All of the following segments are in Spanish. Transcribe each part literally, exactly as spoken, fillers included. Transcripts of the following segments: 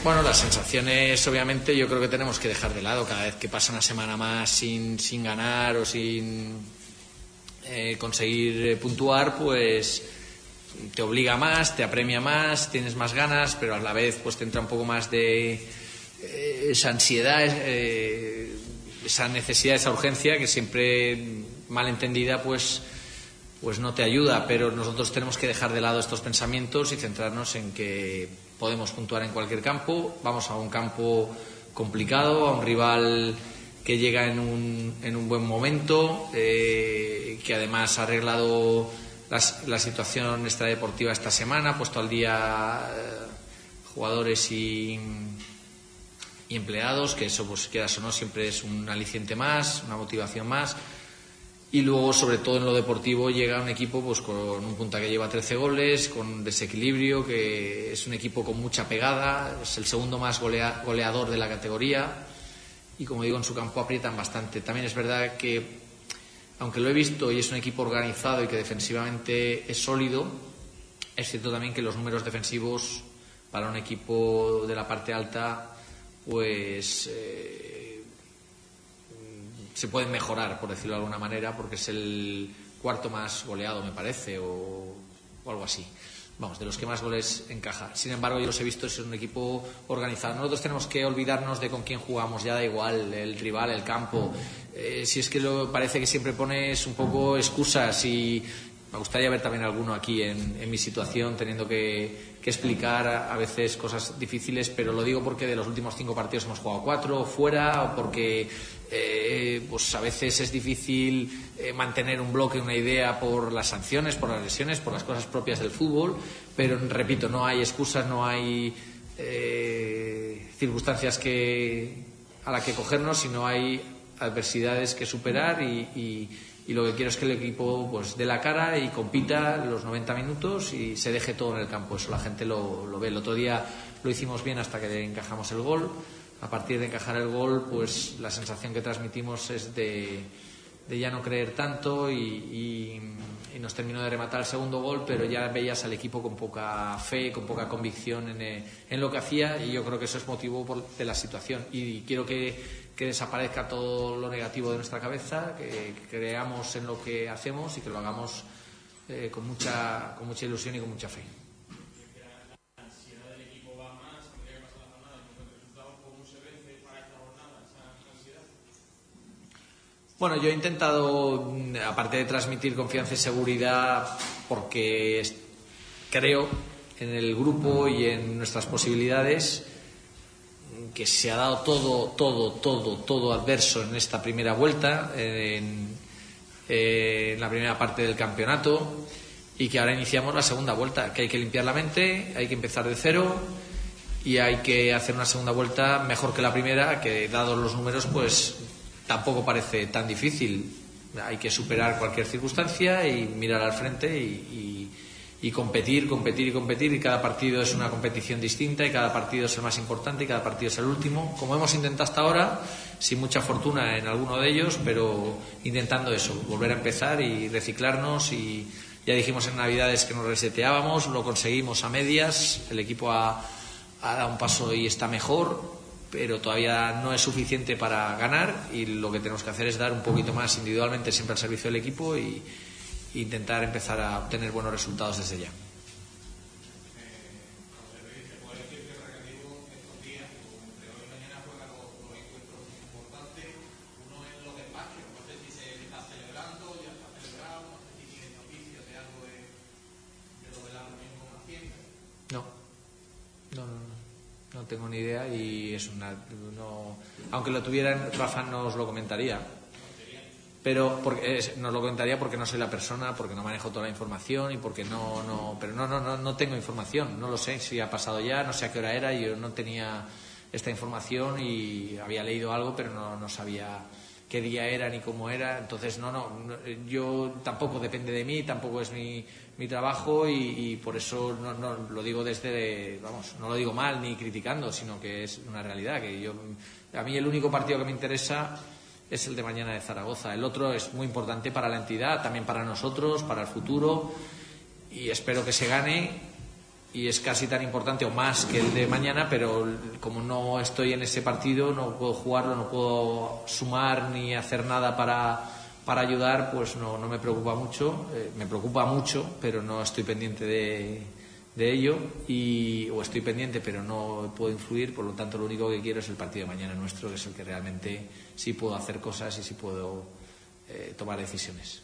Bueno, las sensaciones obviamente yo creo que tenemos que dejar de lado cada vez que pasa una semana más sin, sin ganar o sin eh, conseguir puntuar, pues te obliga más, te apremia más, tienes más ganas, pero a la vez pues te entra un poco más de eh, esa ansiedad, eh, esa necesidad, esa urgencia que siempre mal entendida pues pues no te ayuda, pero nosotros tenemos que dejar de lado estos pensamientos y centrarnos en que podemos puntuar en cualquier campo. Vamos a un campo complicado, a un rival que llega en un, en un buen momento, eh, que además ha arreglado las, la situación extradeportiva esta semana, ha puesto al día eh, jugadores y, y empleados, que eso, pues quieras o no, siempre es un aliciente más, una motivación más. Y luego, sobre todo en lo deportivo, llega un equipo pues con un punta que lleva trece goles, con desequilibrio, que es un equipo con mucha pegada, es el segundo más golea, goleador de la categoría y, como digo, en su campo aprietan bastante. También es verdad que, aunque lo he visto y es un equipo organizado y que defensivamente es sólido, es cierto también que los números defensivos para un equipo de la parte alta pues eh, se pueden mejorar, por decirlo de alguna manera, porque es el cuarto más goleado, me parece, o, o algo así. Vamos, de los que más goles encaja. Sin embargo, yo los he visto, es un equipo organizado. Nosotros tenemos que olvidarnos de con quién jugamos, ya da igual, el rival, el campo. Eh, si es que lo, parece que siempre pones un poco excusas, y me gustaría ver también alguno aquí en, en mi situación, teniendo que, que explicar a, a veces cosas difíciles, pero lo digo porque de los últimos cinco partidos hemos jugado cuatro fuera, o porque eh, pues a veces es difícil eh, mantener un bloque, una idea por las sanciones, por las lesiones, por las cosas propias del fútbol, pero repito, no hay excusas, no hay eh, circunstancias que, a las que cogernos, sino hay adversidades que superar y, y Y lo que quiero es que el equipo pues dé la cara y compita los noventa minutos y se deje todo en el campo. Eso la gente lo, lo ve. El otro día lo hicimos bien hasta que encajamos el gol. A partir de encajar el gol, pues la sensación que transmitimos es de, de ya no creer tanto y, y, y nos terminó de rematar el segundo gol, pero ya veías al equipo con poca fe, con poca convicción en, en lo que hacía, y yo creo que eso es motivo por, de la situación. Y quiero que que desaparezca todo lo negativo de nuestra cabeza, que, que creamos en lo que hacemos y que lo hagamos eh, con mucha con mucha ilusión y con mucha fe. La ansiedad del equipo va más, a medida que pasa la jornada, y con resultados, ¿cómo se vence para esta jornada esa ansiedad? Bueno, yo he intentado, aparte de transmitir confianza y seguridad, porque creo en el grupo y en nuestras posibilidades, que se ha dado todo, todo, todo, todo adverso en esta primera vuelta, en, en la primera parte del campeonato, y que ahora iniciamos la segunda vuelta, que hay que limpiar la mente, hay que empezar de cero y hay que hacer una segunda vuelta mejor que la primera, que dados los números pues tampoco parece tan difícil. Hay que superar cualquier circunstancia y mirar al frente y, y y competir, competir y competir, y cada partido es una competición distinta y cada partido es el más importante y cada partido es el último, como hemos intentado hasta ahora, sin mucha fortuna en alguno de ellos, pero intentando eso, volver a empezar y reciclarnos. Y ya dijimos en Navidades que nos reseteábamos, lo conseguimos a medias, el equipo ha, ha dado un paso y está mejor, pero todavía no es suficiente para ganar, y lo que tenemos que hacer es dar un poquito más individualmente, siempre al servicio del equipo, y intentar empezar a obtener buenos resultados desde ya. No, no, no, no, no tengo ni idea, y es una, no, aunque lo tuvieran, Rafa nos lo comentaría. Pero porque, eh, nos lo comentaría porque no soy la persona, porque no manejo toda la información y porque no, no, pero no, no, no, no tengo información, no lo sé si ha pasado ya, no sé a qué hora era, yo no tenía esta información y había leído algo, pero no, no sabía qué día era ni cómo era, entonces no, no, no yo tampoco depende de mí, tampoco es mi, mi trabajo, y, y por eso no, no lo digo desde, vamos, no lo digo mal ni criticando, sino que es una realidad, que yo, a mí el único partido que me interesa es el de mañana de Zaragoza. El otro es muy importante para la entidad, también para nosotros, para el futuro, y espero que se gane y es casi tan importante o más que el de mañana, pero como no estoy en ese partido, no puedo jugarlo, no puedo sumar ni hacer nada para, para ayudar, pues no, no me preocupa mucho, eh, me preocupa mucho, pero no estoy pendiente de, de ello, y, o estoy pendiente pero no puedo influir, por lo tanto lo único que quiero es el partido de mañana nuestro, que es el que realmente sí puedo hacer cosas y sí puedo eh, tomar decisiones.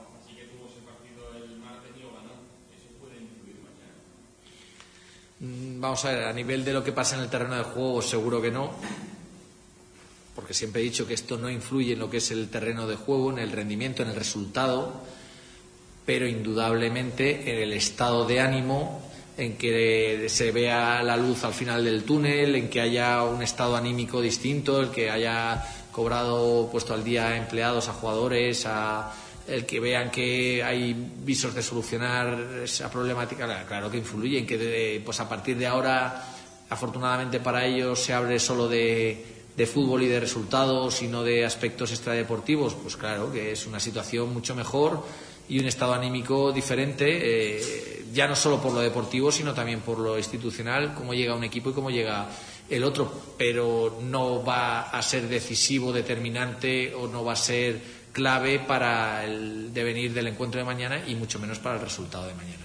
Vamos a ver, a nivel de lo que pasa en el terreno de juego, seguro que no, porque siempre he dicho que esto no influye en lo que es el terreno de juego, en el rendimiento, en el resultado, pero indudablemente en el estado de ánimo, en que se vea la luz al final del túnel, en que haya un estado anímico distinto, el que haya cobrado, puesto al día a empleados, a jugadores, a el que vean que hay visos de solucionar esa problemática, claro que influye en que de, pues a partir de ahora, afortunadamente para ellos, se abre solo de, de fútbol y de resultados y no de aspectos extradeportivos. Pues claro que es una situación mucho mejor y un estado anímico diferente, eh, ya no solo por lo deportivo sino también por lo institucional, cómo llega un equipo y cómo llega el otro, pero no va a ser decisivo, determinante, o no va a ser clave para el devenir del encuentro de mañana y mucho menos para el resultado de mañana.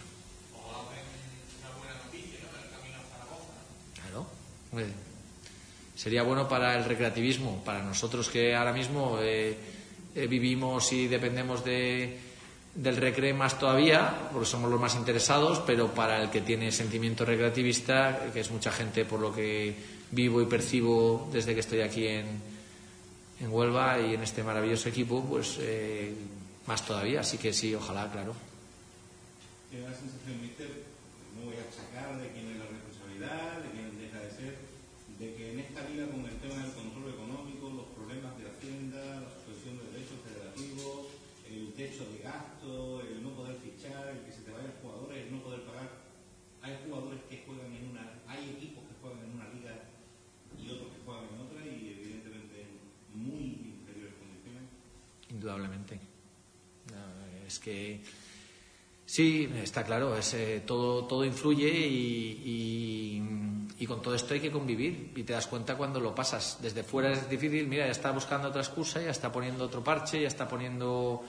Una buena noticia, ¿no? El camino a Zaragoza. Claro. Hombre, sería bueno para el recreativismo, para nosotros que ahora mismo eh, eh, vivimos y dependemos de, del recreo más todavía, porque somos los más interesados, pero para el que tiene sentimiento recreativista, que es mucha gente por lo que vivo y percibo desde que estoy aquí en en Huelva y en este maravilloso equipo, pues eh, más todavía, así que sí, ojalá, claro. Tiene la sensación, mister, no voy a achacar de quién es la responsabilidad, de quién deja de ser, de que en esta liga, con el tema del control económico, los problemas de Hacienda, la suspensión de derechos federativos, el techo de gasto, el no poder fichar, el que se te vayan jugadores, el no poder pagar, hay jugadores que juegan en una, hay equipos que juegan en una liga y otros que juegan en otra, y evidentemente muy inferiores condiciones. Indudablemente. No, es que sí, está claro, es, eh, todo, todo influye y, y, y con todo esto hay que convivir y te das cuenta cuando lo pasas. Desde fuera es difícil, mira, ya está buscando otra excusa, ya está poniendo otro parche, ya está poniendo...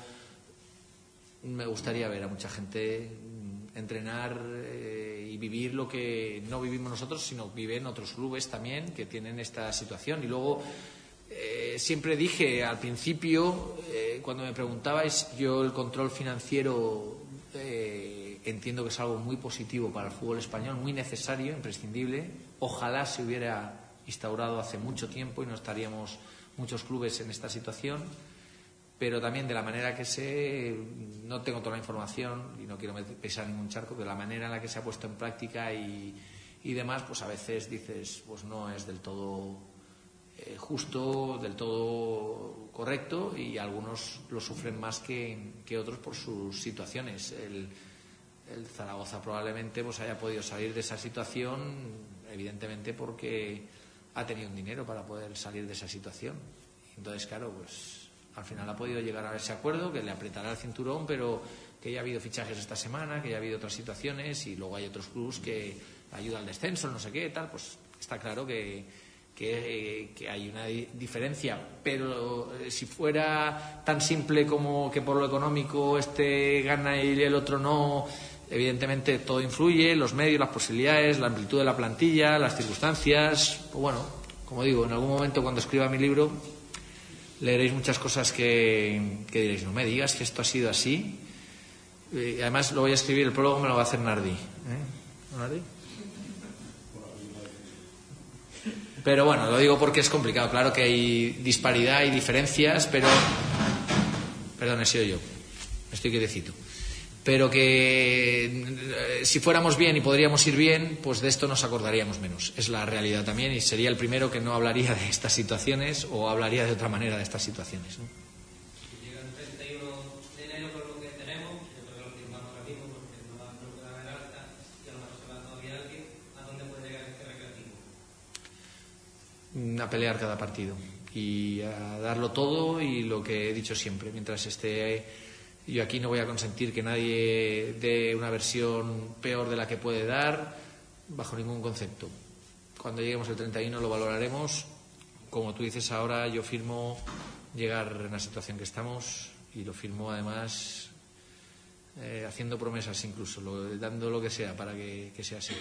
Me gustaría ver a mucha gente entrenar eh, y vivir lo que no vivimos nosotros, sino viven otros clubes también que tienen esta situación. Y luego eh, siempre dije al principio, eh, cuando me preguntabais, yo el control financiero eh, entiendo que es algo muy positivo para el fútbol español, muy necesario, imprescindible. Ojalá se hubiera instaurado hace mucho tiempo y no estaríamos muchos clubes en esta situación. Pero también de la manera que se, no tengo toda la información y no quiero pisar ningún charco, pero de la manera en la que se ha puesto en práctica y, y demás, pues a veces dices, pues no es del todo eh, justo, del todo correcto, y algunos lo sufren más que, que otros por sus situaciones. El, el Zaragoza probablemente pues haya podido salir de esa situación, evidentemente porque ha tenido un dinero para poder salir de esa situación. Entonces, claro, pues al final ha podido llegar a ese acuerdo que le apretará el cinturón, pero que ya ha habido fichajes esta semana, que ya ha habido otras situaciones, y luego hay otros clubes que ayudan al descenso, no sé qué, tal. Pues está claro que, que, que hay una diferencia, pero eh, si fuera tan simple como que por lo económico este gana y el otro no, evidentemente todo influye, los medios, las posibilidades, la amplitud de la plantilla, las circunstancias. Pues bueno, como digo, en algún momento cuando escriba mi libro leeréis muchas cosas que, que diréis, no me digas que esto ha sido así. Y además lo voy a escribir, el prólogo me lo va a hacer Nardi. ¿Eh? ¿Nardi? Pero bueno, lo digo porque es complicado. Claro que hay disparidad y diferencias, pero... Perdón, he sido yo. Estoy quietecito. Pero que eh, si fuéramos bien y podríamos ir bien, pues de esto nos acordaríamos menos. Es la realidad también, y sería el primero que no hablaría de estas situaciones o hablaría de otra manera de estas situaciones, ¿no? Si llega el treinta y uno de enero con lo que tenemos, yo creo que lo firmamos ahora mismo porque no, no puede haber alta, y a lo mejor se va todavía alguien, ¿a dónde puede llegar este recreativo? A pelear cada partido y a darlo todo, y lo que he dicho siempre, mientras esté... Yo aquí no voy a consentir que nadie dé una versión peor de la que puede dar. bajo ningún concepto. Cuando lleguemos el treinta y uno lo valoraremos. Como tú dices ahora, yo firmo llegar en la situación que estamos y lo firmo además eh, haciendo promesas incluso, lo, dando lo que sea para que, que sea así.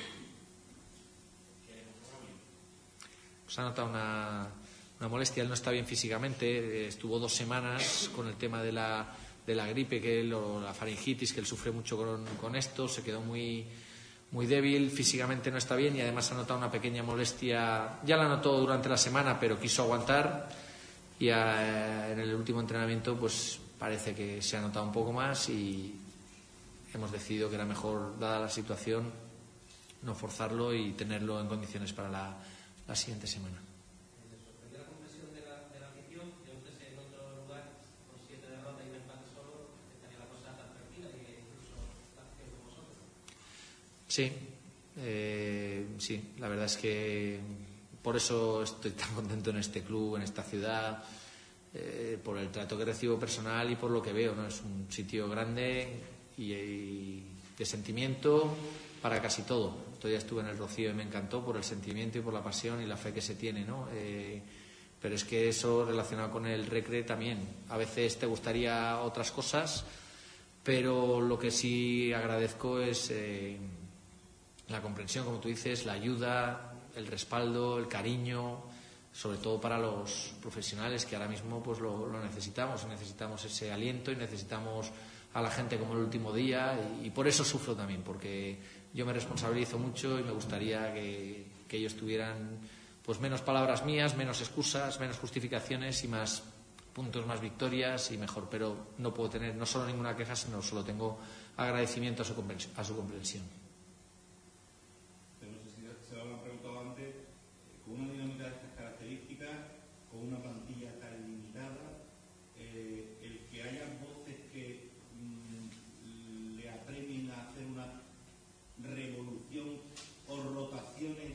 Pues ha notado una, una molestia, él no está bien físicamente, estuvo dos semanas con el tema de la, de la gripe, que él, o la faringitis, que él sufre mucho con, con esto, se quedó muy, muy débil, físicamente no está bien y además ha notado una pequeña molestia, ya la notó durante la semana, pero quiso aguantar y a, en el último entrenamiento pues parece que se ha notado un poco más y hemos decidido que era mejor, dada la situación, no forzarlo y tenerlo en condiciones para la la siguiente semana. ¿Le sorprendió la compresión de la, de la afición? Yo no sé si en otro lugar, con siete derrotas y un empate solo, estaría la cosa tan tranquila y incluso la afición como vosotros. Sí, eh, sí, la verdad es que por eso estoy tan contento en este club, en esta ciudad, eh, por el trato que recibo personal y por lo que veo, ¿no? Es un sitio grande y, y de sentimiento para casi todo. Todavía estuve en el Rocío y me encantó por el sentimiento y por la pasión y la fe que se tiene, ¿no? Eh, pero es que eso relacionado con el Recre también. A veces te gustaría otras cosas, pero lo que sí agradezco es eh, la comprensión, como tú dices, la ayuda, el respaldo, el cariño, sobre todo para los profesionales que ahora mismo pues lo, lo necesitamos, necesitamos ese aliento y necesitamos a la gente como el último día y, y por eso sufro también, porque yo me responsabilizo mucho y me gustaría que, que ellos tuvieran pues menos palabras mías, menos excusas, menos justificaciones y más puntos, más victorias y mejor, pero no puedo tener no solo ninguna queja, sino solo tengo agradecimiento a su comprensión. A su comprensión. Pero no sé si se lo habían preguntado antes, con una dinámica de estas características, con una plantilla tan limitada, eh, el que haya voces que mmm, le apremien a hacer una revolución o rotaciones,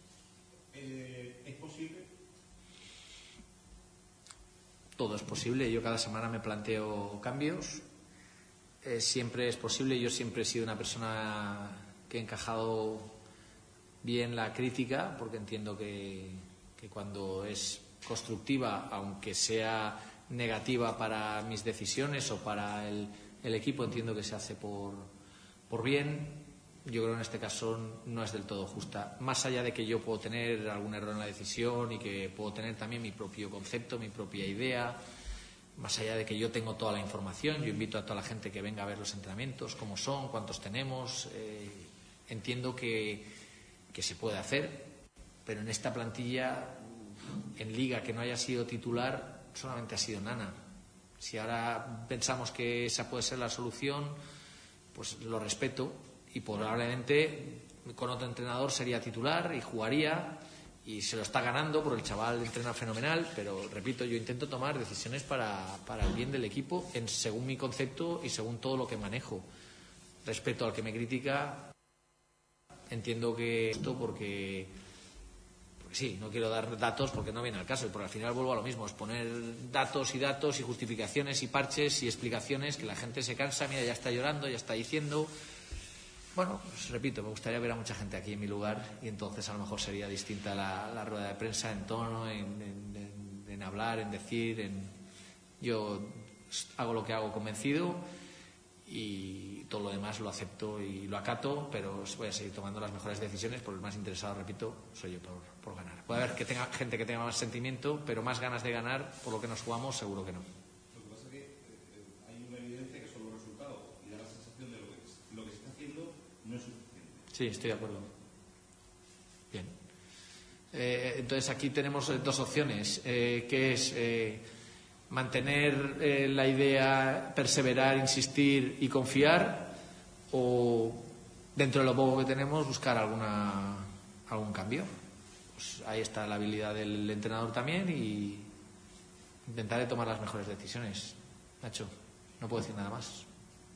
eh, ¿es posible? Todo es posible. Yo cada semana me planteo cambios. Eh, siempre es posible. Yo siempre he sido una persona que he encajado bien la crítica, porque entiendo que, que cuando es constructiva, aunque sea negativa para mis decisiones o para el, el equipo, entiendo que se hace por, por bien. Yo creo que en este caso no es del todo justa. Más allá de que yo puedo tener algún error en la decisión y que puedo tener también mi propio concepto, mi propia idea, más allá de que yo tengo toda la información, yo invito a toda la gente que venga a ver los entrenamientos, cómo son, cuántos tenemos. Eh, entiendo que, que se puede hacer, pero en esta plantilla, en Liga, que no haya sido titular, solamente ha sido Nana. Si ahora pensamos que esa puede ser la solución, pues lo respeto. Y probablemente con otro entrenador sería titular y jugaría y se lo está ganando porque el chaval entrena fenomenal, pero repito, yo intento tomar decisiones para, para el bien del equipo en, según mi concepto y según todo lo que manejo. Respeto al que me critica, entiendo que esto porque, porque sí, no quiero dar datos porque no viene al caso y porque al final vuelvo a lo mismo, es poner datos y datos y justificaciones y parches y explicaciones que la gente se cansa, mira, ya está llorando, ya está diciendo. Bueno, pues repito, me gustaría ver a mucha gente aquí en mi lugar y entonces a lo mejor sería distinta la, la rueda de prensa en tono, en, en, en, en hablar, en decir. En... Yo hago lo que hago convencido y todo lo demás lo acepto y lo acato, pero voy a seguir tomando las mejores decisiones porque el más interesado, repito, soy yo por, por ganar. Puede haber que tenga gente que tenga más sentimiento, pero más ganas de ganar por lo que nos jugamos, seguro que no. Lo que pasa es que eh, hay una evidencia que son los resultados y da la sensación de lo que, lo que se está haciendo no es suficiente. Sí, estoy de acuerdo. Bien. Eh, entonces aquí tenemos dos opciones, eh, que es eh, mantener eh, la idea, perseverar, insistir y confiar, o dentro de lo poco que tenemos buscar alguna algún cambio. Pues ahí está la habilidad del entrenador también y intentaré tomar las mejores decisiones. Nacho, no puedo decir nada más.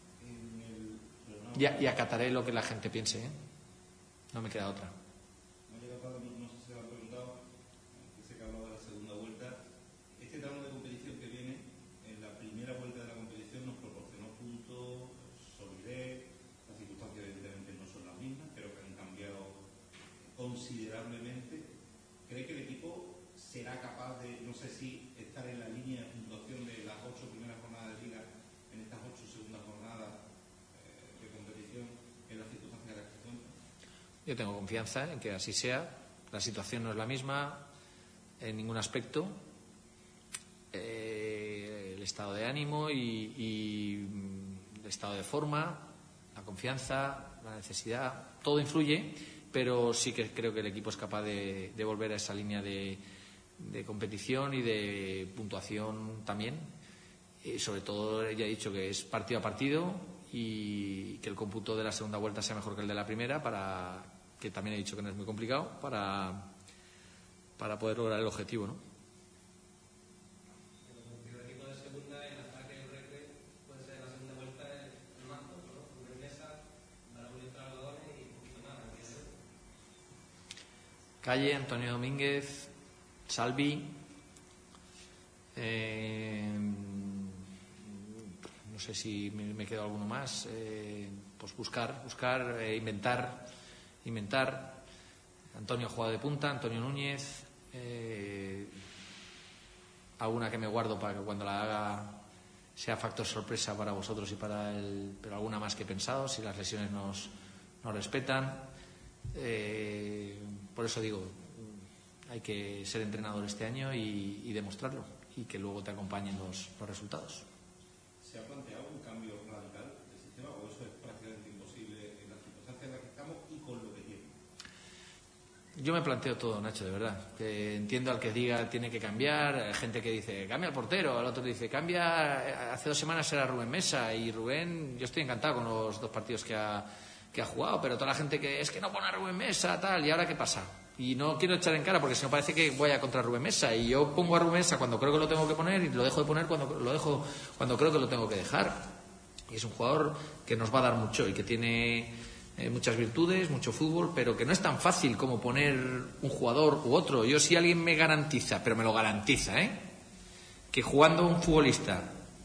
Y, y acataré lo que la gente piense, ¿eh? No me queda otra. Me ha llegado, no sé si se lo han preguntado, que sé que ha hablado de la segunda vuelta. Este tramo de competición que viene, en la primera vuelta de la competición nos proporcionó puntos, solidez, las circunstancias evidentemente no son las mismas, creo que han cambiado considerablemente, ¿cree que el equipo será capaz de, no sé si estar en la línea de puntuación de las ocho primeras jornadas de liga, en estas ocho segundas jornadas eh, de competición, en las circunstancias de la que se encuentra? Yo tengo confianza en que así sea. La situación no es la misma en ningún aspecto. Eh, el estado de ánimo y, y el estado de forma, la confianza, la necesidad, todo influye, pero sí que creo que el equipo es capaz de, de volver a esa línea de, de competición y de puntuación también. Y sobre todo, ya he dicho que es partido a partido y que el cómputo de la segunda vuelta sea mejor que el de la primera, para que también he dicho que no es muy complicado, para, para poder lograr el objetivo, ¿no? El equipo de segunda, en ataque el Recre, puede ser la segunda vuelta el manto, ¿no? Rubén Mesa, Barón Entradores y un poquito más. Calle, Antonio Domínguez, Salvi, eh, no sé si me, me quedo alguno más, eh, pues buscar, buscar, eh, inventar, inventar. Antonio juega de punta, Antonio Núñez, eh, alguna que me guardo para que cuando la haga sea factor sorpresa para vosotros y para el, pero alguna más que he pensado, si las lesiones nos, nos respetan. Eh, por eso digo, hay que ser entrenador este año y, y demostrarlo, y que luego te acompañen los, los resultados. ¿Se ha planteado un cambio radical del sistema o eso es prácticamente imposible en las circunstancias en las que estamos y con lo que tiene? Yo me planteo todo, Nacho, de verdad. Que entiendo al que diga tiene que cambiar, hay gente que dice cambia al portero, al otro dice cambia, hace dos semanas era Rubén Mesa, y Rubén, yo estoy encantado con los dos partidos que ha, que ha jugado, pero toda la gente que es que no pone a Rubén Mesa, tal, ¿y ahora qué pasa? Y no quiero echar en cara porque si no parece que voy a contra Rubén Mesa, y yo pongo a Rubén Mesa cuando creo que lo tengo que poner y lo dejo de poner cuando lo dejo cuando creo que lo tengo que dejar. Y es un jugador que nos va a dar mucho y que tiene eh, muchas virtudes, mucho fútbol, pero que no es tan fácil como poner un jugador u otro. Yo, si alguien me garantiza, pero me lo garantiza, ¿eh? que jugando un futbolista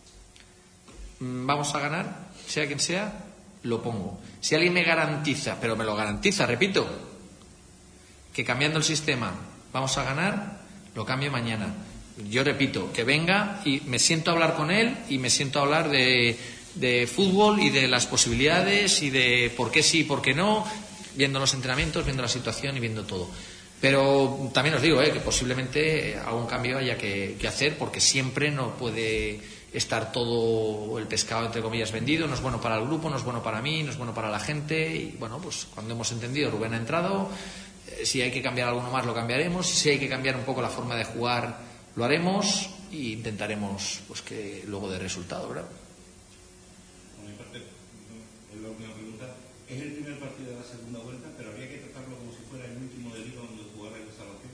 mmm, vamos a ganar, sea quien sea, lo pongo. Si alguien me garantiza, pero me lo garantiza, repito, que cambiando el sistema vamos a ganar, lo cambio mañana. Yo repito, que venga y me siento a hablar con él y me siento a hablar de, de fútbol y de las posibilidades y de por qué sí y por qué no, viendo los entrenamientos, viendo la situación y viendo todo. Pero también os digo eh, que posiblemente algún cambio haya que, que hacer, porque siempre no puede estar todo el pescado, entre comillas, vendido. No es bueno para el grupo, no es bueno para mí, no es bueno para la gente. Y bueno, pues cuando hemos entendido, Rubén ha entrado. Si hay que cambiar alguno más, lo cambiaremos. Si hay que cambiar un poco la forma de jugar, lo haremos e intentaremos pues que luego dé resultado, ¿verdad? Por mi parte, es la última pregunta. Es el primer partido de la segunda vuelta, pero habría que tratarlo como si fuera el último de liga donde jugará el salvación.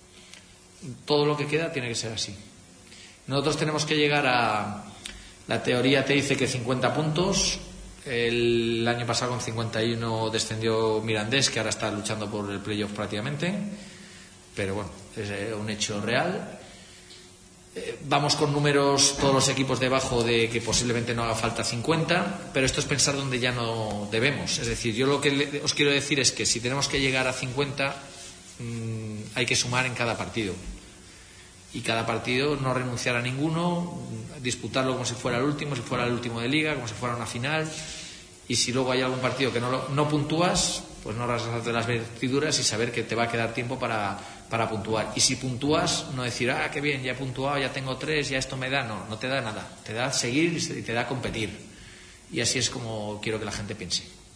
Todo lo que queda tiene que ser así. Nosotros tenemos que llegar a... La teoría te dice que cincuenta puntos. El año pasado con cincuenta y uno descendió Mirandés, que ahora está luchando por el playoff prácticamente, pero bueno, es un hecho real. Eh, vamos con números todos los equipos debajo de que posiblemente no haga falta cincuenta, pero esto es pensar donde ya no debemos. Es decir, yo lo que le, os quiero decir es que si tenemos que llegar a cincuenta, mmm, hay que sumar en cada partido. Y cada partido no renunciar a ninguno, disputarlo como si fuera el último, si fuera el último de liga, como si fuera una final. Y si luego hay algún partido que no, lo, no puntúas, pues no rasgarte las vestiduras y saber que te va a quedar tiempo para, para puntuar. Y si puntúas, no decir, ah, qué bien, ya he puntuado, ya tengo tres, ya esto me da. No, no te da nada. Te da seguir y te da competir. Y así es como quiero que la gente piense.